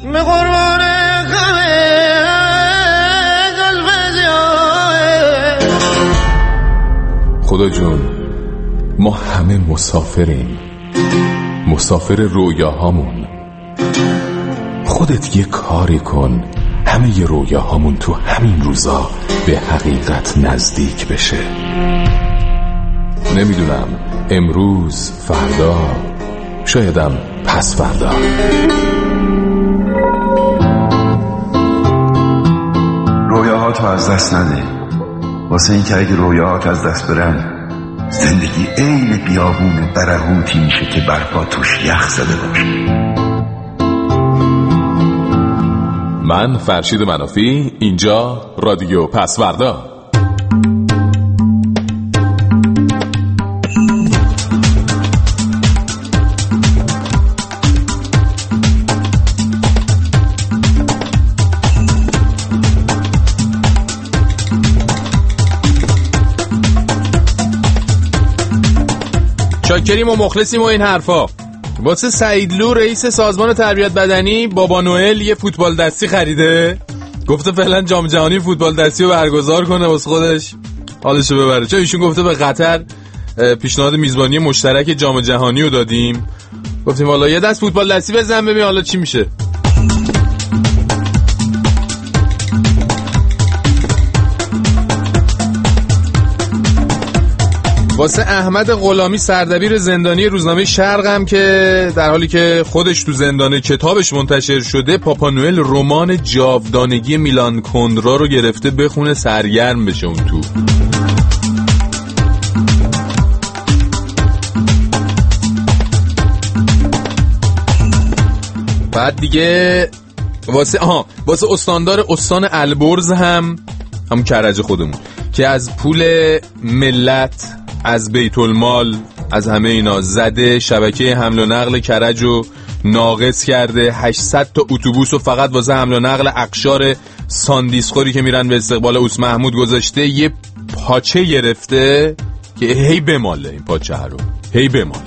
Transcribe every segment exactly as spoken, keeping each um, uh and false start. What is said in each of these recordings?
به قربان خدا جون، ما همه مسافریم، مسافر رویاهامون. خودت یه کاری کن همه ی رویاهامون تو همین روزا به حقیقت نزدیک بشه. نمیدونم امروز، فردا، شایدم پس فردا. رویاهاتو از دست نده، واسه این که اگه رویاهات از دست برن زندگی عین بیابون برهوتی میشه که برپا توش یخ زده باشه. من فرشید منافی، اینجا رادیو پسوردا. شاکریم و مخلصیم و این حرفا. واسه سعیدلو رئیس سازمان تربیت بدنی بابا نوئل یه فوتبال دستی خریده، گفته فعلا جام جهانی فوتبال دستی رو برگزار کنه واسه خودش حالشو ببره. چون ایشون گفته به قطر پیشنهاد میزبانی مشترک جام جهانی رو دادیم، گفتیم حالا یه دست فوتبال دستی بزن ببین حالا چی میشه. واسه احمد غلامی سردبیر زندانی روزنامه شرق هم که در حالی که خودش تو زندان کتابش منتشر شده، پاپا نوئل رمان جاودانگی میلان کندرا رو گرفته بخونه سرگرم بشه اون تو. بعد دیگه واسه آها واسه استاندار استان البرز هم هم کرج خودمون که از پول ملت، از بیت المال، از همه اینا زده شبکه حمل و نقل کرج رو ناقص کرده. هشتصد تا اتوبوس رو فقط واسه حمل و نقل اقشار ساندیسخوری که میرن به استقبال اوس محمود گذاشته. یه پاچه گرفته که هی بماله، این پاچه رو هی بماله.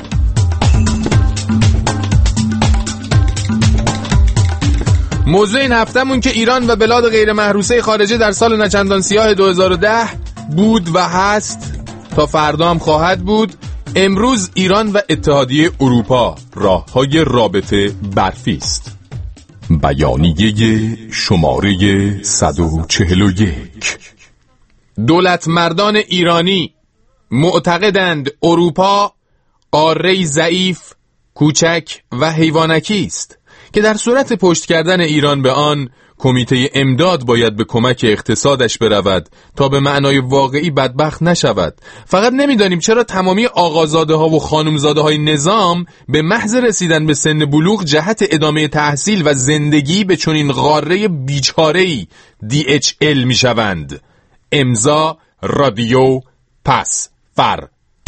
موضوع این هفتمون که ایران و بلاد غیر محروسه خارجه در سال نچندان سیاه دو هزار و ده بود و هست، تا فردا هم خواهد بود. امروز ایران و اتحادیه اروپا راه‌های رابطه برفی است. بیانیه شماره صد و چهل و یک. دولت مردان ایرانی معتقدند اروپا قاره‌ای ضعیف، کوچک و حیوانکی است که در صورت پشت کردن ایران به آن، کمیته امداد باید به کمک اقتصادش برود تا به معنای واقعی بدبخت نشود. فقط نمیدانیم چرا تمامی آقازاده ها و خانمزاده های نظام به محض رسیدن به سن بلوغ جهت ادامه تحصیل و زندگی به چنین قاره بیچاره‌ای دی اچ ال میشوند. امضا رادیو پس فردا.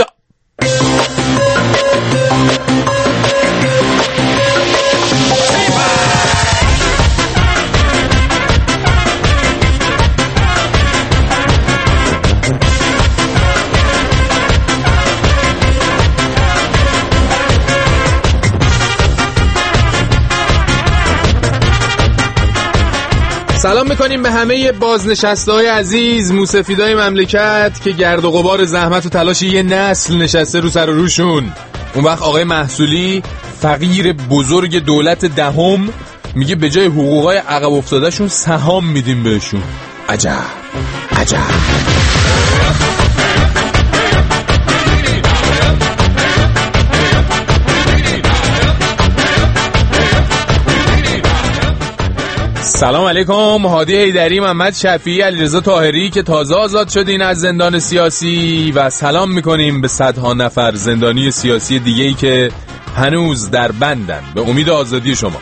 سلام میکنیم به همه بازنشسته‌های عزیز، موسفیدای مملکت که گرد و غبار زحمت و تلاش یه نسل نشسته رو سر و روشون. اون وقت آقای محصولی فقیر بزرگ دولت دهم میگه به جای حقوقای عقب افتادهشون سهام میدیم بهشون. عجب عجب. سلام علیکم. هادی حیدری، محمد شفیعی، علیرضا طاهری که تازه آزاد شدین از زندان سیاسی، و سلام میکنیم به صدها نفر زندانی سیاسی دیگه‌ای که هنوز در بندن به امید آزادی شما.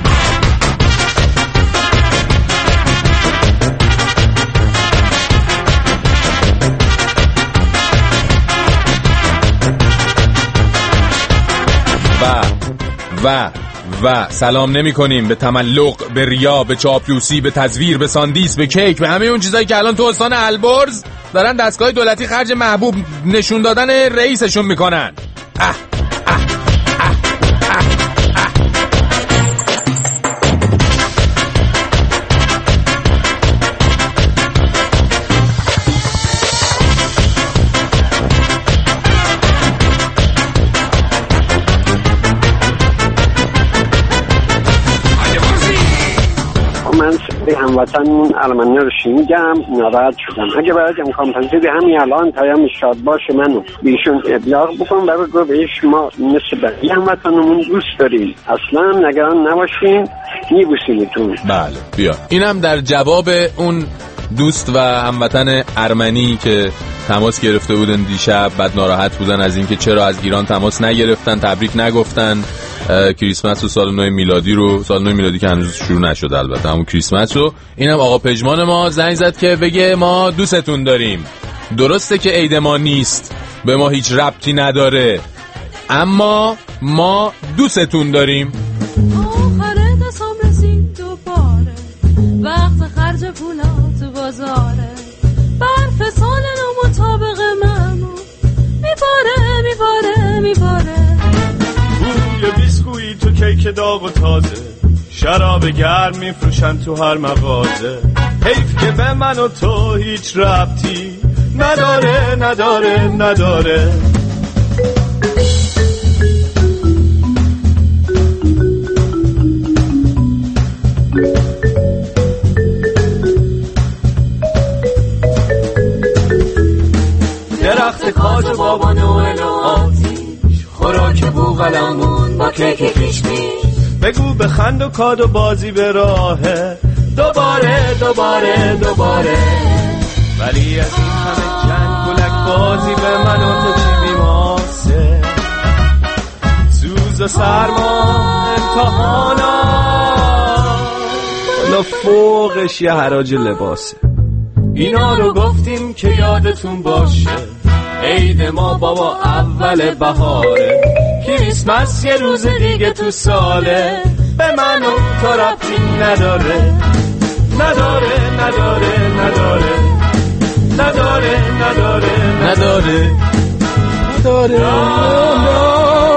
و و و سلام نمی کنیم به تملق، به ریا، به چاپلوسی، به تزویر، به ساندیس، به کیک، به همه اون چیزایی که الان تو استان البرز دارن دستگاه دولتی خرج محبوب نشون دادن رئیسشون میکنن. اه اه اه اه اه. به هموطنمون ارمنیا رو شنیدم، ناراحت شدم. اگه برای امکان پذیر همین الان پیام شاد باشه منو بیشون ابلاغ بکن و بگو بهش ما مثل بقیه هموطنمون دوست داریم، اصلا نگران نباشین، میبوسیمتون. بله بیا اینم در جواب اون دوست و هموطن ارمنی که تماس گرفته بودن دیشب، بعد ناراحت بودن از اینکه چرا از ایران تماس نگرفتن، تبریک نگفتن کریسمس و سال نو میلادی رو، سال نو میلادی که هنوز شروع نشد البته، همون کریسمس رو. اینم آقا پژمان ما زنگ زد که بگه ما دوستتون داریم، درسته که عید ما نیست، به ما هیچ ربطی نداره، اما ما دوستتون داریم. آخره دستم رسید دوباره، وقت خرج پولا تو بازاره، برف سال نو مطابق منو میباره میباره میباره. بوی بیسکویی تو کیک داغ و تازه، شراب گرم میفروشن تو هر مغازه، حیف که به من و تو هیچ ربطی نداره نداره نداره. درخت کاج و بابا نوئل و آتیش، خوراک بوغلمون با کیک پیش پیش، بگو بخند و کاد و بازی به راهه، دوباره دوباره دوباره. ولی از این همه جنگ گلک بازی به من و تو چی بیماسه، سوز و سرما امتحانا، حالا فوقش یه حراج لباسه. اینا رو گفتیم که یادتون باشه، عید ما بابا اول بهاره، کریسمس یه روز دیگه تو ساله، به من و تو ربطی نداره نداره نداره نداره نداره نداره نداره نداره.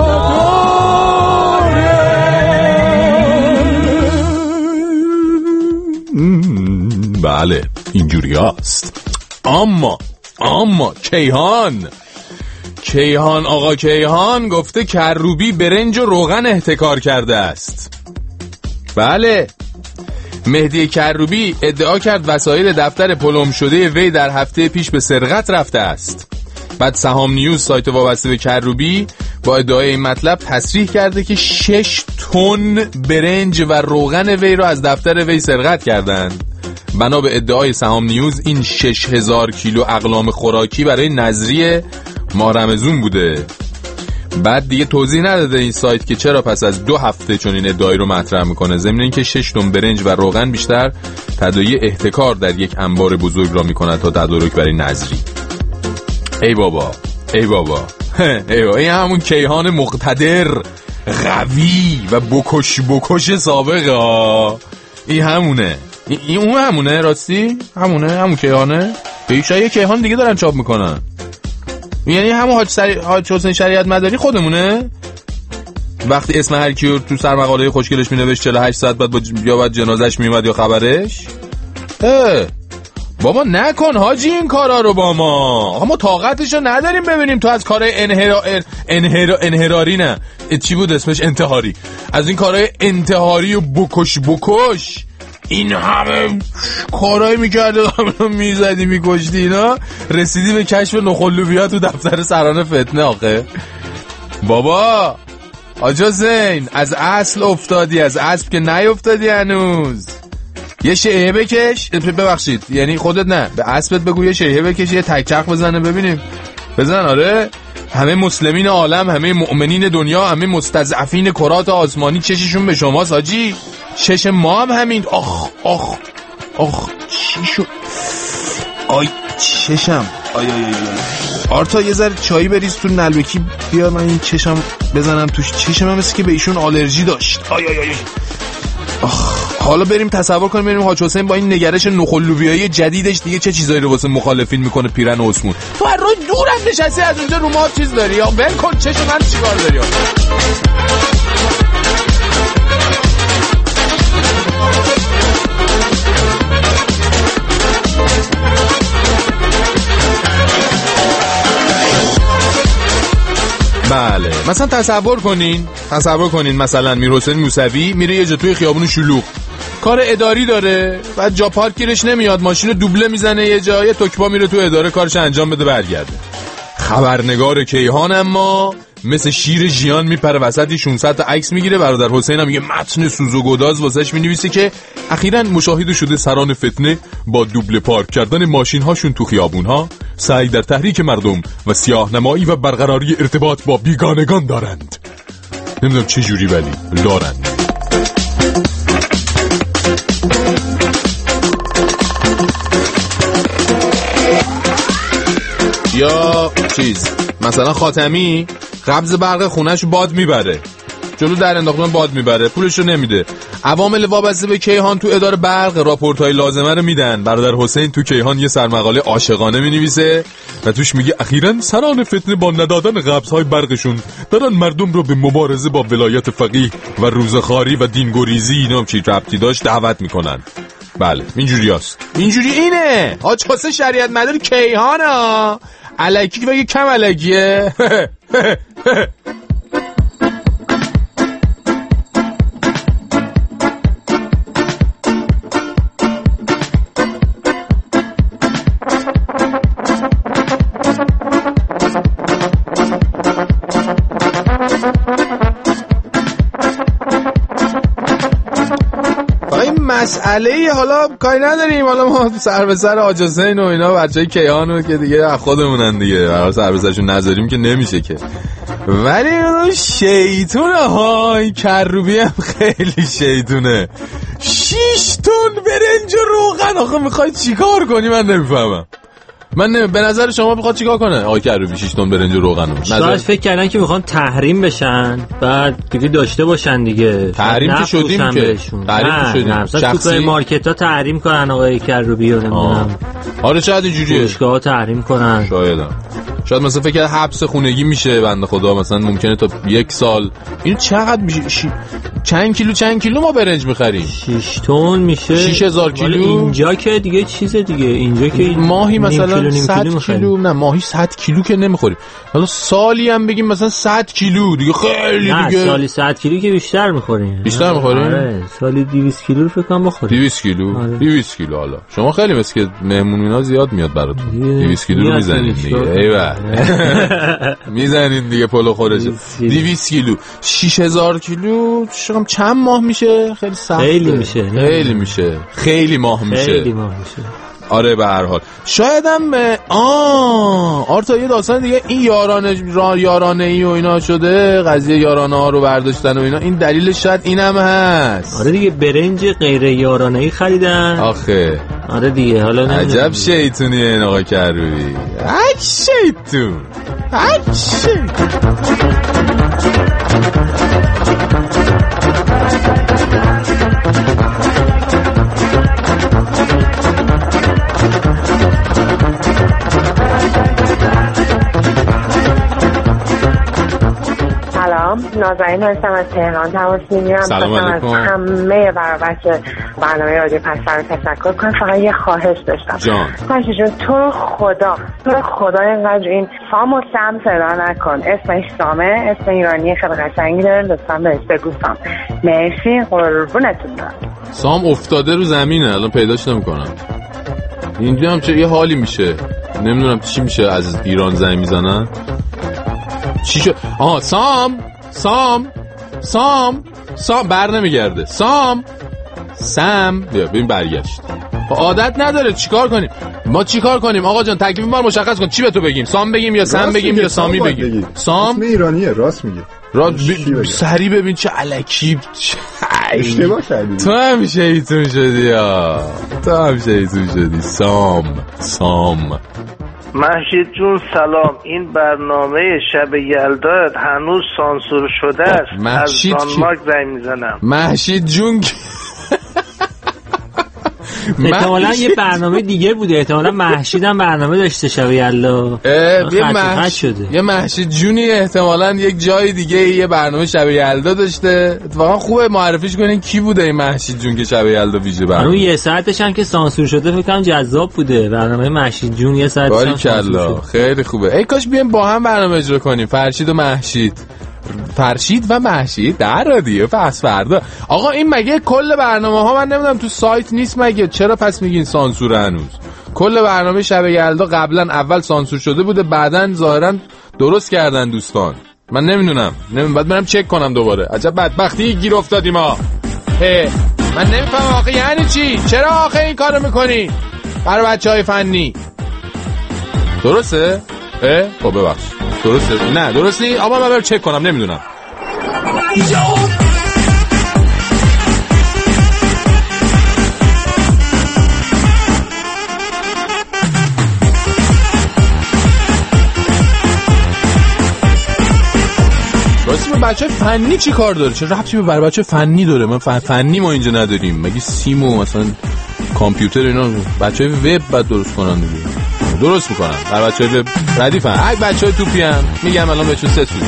بله اینجوری هست. اما اما کیهان کیهان آقا کیهان گفته کروبی برنج و روغن احتکار کرده است. بله مهدی کروبی ادعا کرد وسایل دفتر پلم شده وی در هفته پیش به سرقت رفته است. بعد سهام نیوز سایت وابسته به کروبی با ادعای این مطلب تصریح کرده که شش تن برنج و روغن وی را از دفتر وی سرقت کردند. بنا به ادعای سهام نیوز این شش هزار کیلو اقلام خوراکی برای نذری ماه رمضان بوده. بعد دیگه توضیح نداده این سایت که چرا پس از دو هفته چون این ادعایی رو مطرح میکنه، ضمن اینکه شش تن برنج و روغن بیشتر تداعی احتکار در یک انبار بزرگ را میکنه تا تدارک برای نذری. ای بابا ای بابا ای بابا این همون کیهان مقتدر قوی و بکش بکش سابقه ها. این همونه این, این اون همونه راستی همونه همون کیهانه. بیشتر یه کیهان دیگه دارن چاپ میکنن، یعنی همون حاج سری... حاج حسین شریعت مداری خودمونه. وقتی اسم هر کیو تو سر مقاله خوشگلش مینوشت چهل و هشت ساعت بعد با ج... یا بعد جنازش میومد یا خبرش. اه بابا نکن حاجی این کارا رو با ما، ما طاقتشو نداریم ببینیم تو از کارهای انحرا... انحرا... انحراری نه چی بود اسمش انتحاری، از این کارهای انتحاری و بکش بکش این همه کارایی میکرده همه میزدی میکشتی اینا، رسیدی به کشف نخلوبیا تو دفتر سران فتنه. آخه بابا حاج حسین از اصل افتادی، از اسب که نیفتادی هنوز. یه شیهه بکش، ببخشید یعنی خودت نه به اسبت بگو یه شیهه بکش، یه تک چرخ بزنه ببینیم. بزن آره همه مسلمین عالم، همه مؤمنین دنیا، همه مستضعفین کرات آسمانی چششون به شماست حاجی، چش ما هم همین. آخ آخ آخ چی شد؟ آی چشم آی آی آی آرتا یه ذره چایی بریز تو نلبکی بیار من این چشم بزنم توش. چشم هم مثل که به ایشون آلرژی داشت. آی آی آی آخ. حالا بریم تصور کنیم بریم حاج حسین با این نگرش نخلوبیایی جدیدش دیگه چه چیزایی رو واسه مخالفین میکنه. پیرن عثمون تو هر روز دورم نشستی از اونجا رو ما چیز داری یا ول کن چشم من چیکار داری. بله مثلا تصور کنین تصور کنین مثلا میرحسین موسوی میره یه جا توی خیابون شلوغ کار اداری داره، بعد جا پارک گیرش نمیاد، ماشین رو دوبله میزنه یه جای، تکبا میره تو اداره کارش انجام بده برگرده. خبرنگار کیهان اما مثل شیر ژیان میپره وسط ششصد تا عکس میگیره. برادر حسین هم یه متن سوز و گداز واسش مینویسه که اخیراً مشاهده شده سران فتنه با دوبله پارک کردن ماشین هاشون تو خیابون ها سعی در تحریک مردم و سیاه‌نمایی و برقراری ارتباط با بیگانگان دارند. نمیدونم چه جوری ولی دارند. یا چیز مثلا خاتمی قبض برق خونه‌شو باد میبره، جلو در انداختن باد میبره، پولشو نمیده. عوامل وابسته به کیهان تو اداره برق راپورت‌های لازمه رو میدن. برادر حسین تو کیهان یه سرمقاله عاشقانه مینویسه و توش میگه اخیراً سران فتنه با ندادن قبض‌های برقشون دارن مردم رو به مبارزه با ولایت فقیه و روزخواری و دینگریزی اینا چی ربطی داشت دعوت میکنن. بله اینجوری هست، اینجوری اینه. حاج حسین شریعت مدار کیهانا الکی که بگه کم الکیه. مسئله حالا کاری نداریم، حالا ما سر به سر حاج حسین و اینا بچهای کیهانو که دیگه از خودمونن دیگه، برای سر به سرشون نذاریم که نمیشه که. ولی اون شیطونه های کروبی هم خیلی شیطونه. شیش تن برنج و روغن آخه میخوای چیکار کنی؟ من نمیفهمم. من نمی... به نظر شما میخواد چیکار کنه آقای کروبی شش تن برنج و روغنو؟ نظر فکر کردن که میخوان تحریم بشن بعد دیگه داشته باشن دیگه. تحریم که شدیم که تحریم که شدیم. مثلا سوپر مارکت‌ها تحریم کنن آقای کروبی رو نمیدونم. آره شاید اینجوریه. فروشگاه‌ها تحریم کنن. شاید. شاید مثلا فکر کرد حبس خونگی میشه بنده خدا، مثلا ممکنه تا یک سال. این چقدر میشه؟ ش... چند کیلو چند کیلو ما برنج می‌خریم؟ شش تن میشه شش هزار کیلو. اینجا که دیگه چیز دیگه، اینجا که ماهی مثلا صد کیلو، نه ماهی صد کیلو که نمیخوریم. حالا سالی هم بگیم مثلا صد کیلو دیگه خیلی نه دیگه. سالی صد کیلو که بیشتر میخوریم. بیشتر میخوریم؟ آره سالی دویست کیلو فکر کنم بخوریم. دویست کیلو. آره. دویست کیلو. حالا شما خیلی مثل که مهمونینا زیاد میاد براتون. دویست کیلو رو میزنید دیگه. ایول. میزنید دیگه پلو خورشه. دویست کیلو. شش هزار کیلو شام چند ماه میشه؟ خیلی سخته. خیلی میشه. خیلی میشه. خیلی ماه میشه. خیلی ماه میشه. آره به هر حال شاید هم آه آرتا یه داستان دیگه این یارانه را یارانه ای و اینا شده، قضیه یارانه ها رو برداشتن و اینا، این دلیلش شاید اینم هست. آره دیگه برنج غیر یارانه ای خریدن آخه. آره دیگه حالا عجب شیطونیه این آقا کروبی. اک شیطون اک شیطون. نازنین هستم از تهران تماس میگیرم. سلام علیکم. از همه برابر که برنامه رادیو پسر تشکر کنم. فقط یه خواهش داشتم جان پنج جون تو خدا تو خدا اینقدر این سام و سم صدا نکن. اسمش سامه، اسم ایرانی خیلی قشنگی داره، لطفا بهش بگو سام. مرسی قربونتون برم. سام افتاده رو زمینه الان پیداش نمیکنم. اینجا هم چه یه حالی میشه نمیدونم چی میشه از ایران زنگ میزنن. چی شد؟ آها سام سام سام سام بر نمیگرده. سام سم بیا ببین برگشت. عادت نداره چیکار کنیم؟ ما چیکار کنیم آقا جان؟ تکلیف ما رو مشخص کن. چی به تو بگیم؟ سام بگیم یا سم بگیم یا سامی بگیم؟ بگیم. سام اسم ایرانیه راست میگه. راست ب... سری ببین چه الکی اشتباه کردی. تو هم شیطون شدی یا تو هم شیطون شدی. سام سام محشید جون سلام. این برنامه شب یلدا هنوز سانسور شده است. از دانمارک زنگ میزنم. محشید جون احتمالا یه برنامه دیگه بوده، احتمالا محشید هم برنامه داشته شب یلدا. یه محشید یه محشید جونی احتمالا یک جای دیگه یه برنامه شب یلدا داشته. اتفاقا خوبه معرفیش کنین کی بوده این محشید جون که شب یلدا ویژه برنامه. اون یه ساعتش هم که سانسور شده فکر کنم جذاب بوده برنامه محشید جون یه ساعتش هم سانسور شده. خیلی خوبه. ای کاش بیایم با هم برنامه اجرا کنیم فرشید و محشید. فرشید و مهشید در رادیو پس فردا. آقا این مگه کل برنامه ها من نمیدونم تو سایت نیست مگه؟ چرا پس میگین سانسور هنوز؟ کل برنامه شب یلدا قبلا اول سانسور شده بوده، بعدن ظاهرا درست کردن دوستان. من نمیدونم، نمیدونم، بعد برم چک کنم دوباره. عجب بدبختی گیر افتادیم ما. هه من نمیفهمم آخه یعنی چی؟ چرا آخه این کارو میکنی برای بچهای فنی؟ درسته؟ اه خب ببخش درسته؟ نه درست نیست. آقا من برم چک کنم، نمیدونم. راستی به بچه فنی چی کار داره؟ چه ربطی به بچه فنی داره؟ من فنی ما اینجا نداریم. مگه سیم و مثلا کامپیوتر اینا بچه وب بعد درست کنن دیگه. درست میکنن برای بچه وب ردیفن. اگه بچه توپی هم میگم الان بهشون سه سوز.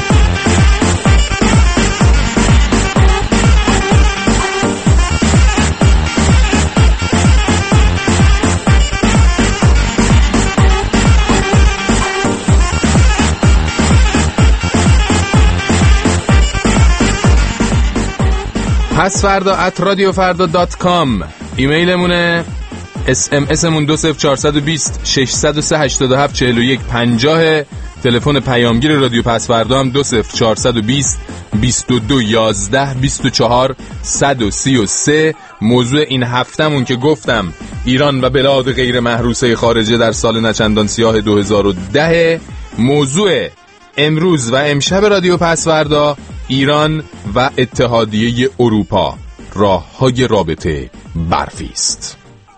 پس فردا ات رادیو فردا دات کام ایمیلمونه. اس ام اسمون دو صفر چهار دو صفر شش صفر سه هشت هفت چهل و یک پنجاه. تلفن پیامگیر رادیو پس فردا هم دو صفر چهار دو صفر بیست و دو یازده بیست و چهار صد و سی و سه. موضوع این هفتمون که گفتم ایران و بلاد غیر محروسه خارجه در سال نچندان سیاه دو هزار و ده. موضوع امروز و امشب رادیو پس فردا ایران و اتحادیه اروپا، راه‌های رابطه برفی است.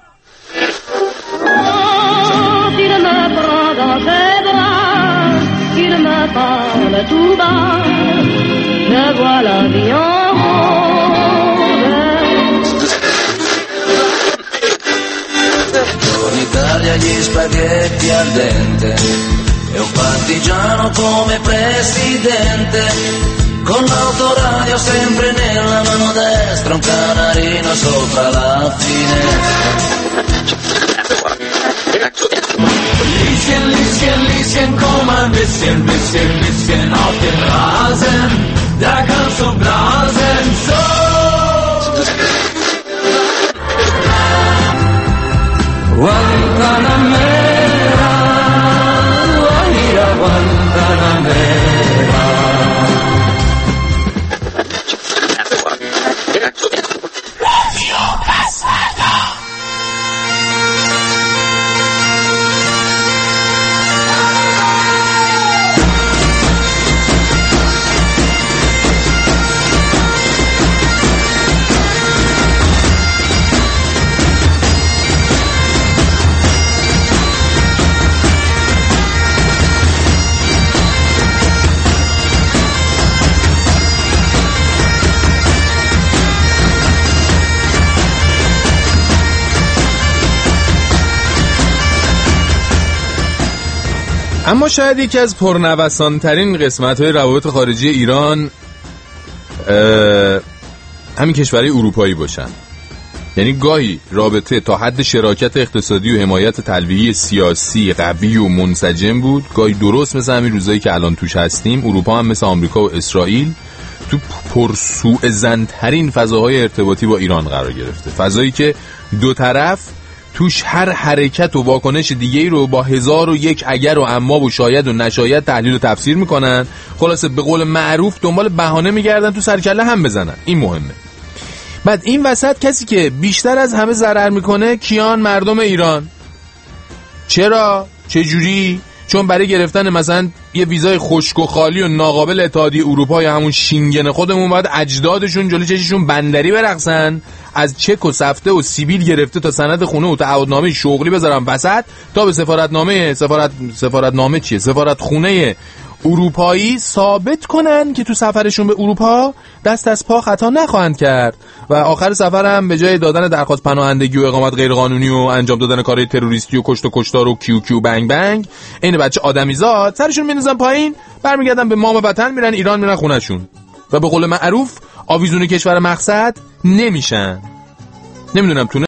Italia gli spaghetti al dente e un partigiano come presidente con l'autoradio sempre nella mano destra, un canarino sopra la finestra. Lieschen, Lieschen, Lieschen, komm ein bisschen, bisschen, bisschen auf den Rasen, da kannst du blasen, so. Guantanamera, Guajira, Guantanamera. Radio Paz Farda. اما شاید یکی از پرنوسان‌ترین قسمت‌های روابط خارجی ایران همین کشورهای اروپایی باشن. یعنی گاهی رابطه تا حد شراکت اقتصادی و حمایت تلویحی سیاسی قوی و منسجم بود، گاهی درست مثل همین روزایی که الان توش هستیم اروپا هم مثل آمریکا و اسرائیل تو پرسوء ظن‌ترین فضاهای ارتباطی با ایران قرار گرفته. فضایی که دو طرف توش هر حرکت و واکنش دیگه‌ای رو با هزار و یک اگر و اما و شاید و نشاید تحلیل و تفسیر میکنن. خلاصه به قول معروف دنبال بهانه میگردن تو سرکله هم بزنن. این مهمه. بعد این وسط کسی که بیشتر از همه ضرر میکنه کیان؟ مردم ایران. چرا؟ چه جوری؟ چون برای گرفتن مثلا یه ویزای خشک و خالی و ناقابل اتحادیه اروپا یا همون شینگن خودمون باید اجدادشون جلوی چششون بندری برقصن، از چک و سفته و سیبیل گرفته تا سند خونه و تعهدنامه شغلی بذارن وسط تا به سفارتنامه سفارت سفارتنامه چیه سفارت خونه اروپایی ثابت کنن که تو سفرشون به اروپا دست از پا خطا نخواهند کرد و آخر سفر هم به جای دادن درخواست پناهندگی و اقامت غیرقانونی و انجام دادن کارهای تروریستی و کشت و کشتار و کیو کیو بنگ بنگ این بچه آدمیزاد سرشون میندازن پایین، برمیگردن به مام وطن، میرن ایران، میرن خونه‌شون و به قول معروف آویزون کشور مقصد نمیشن. نمیدونم تو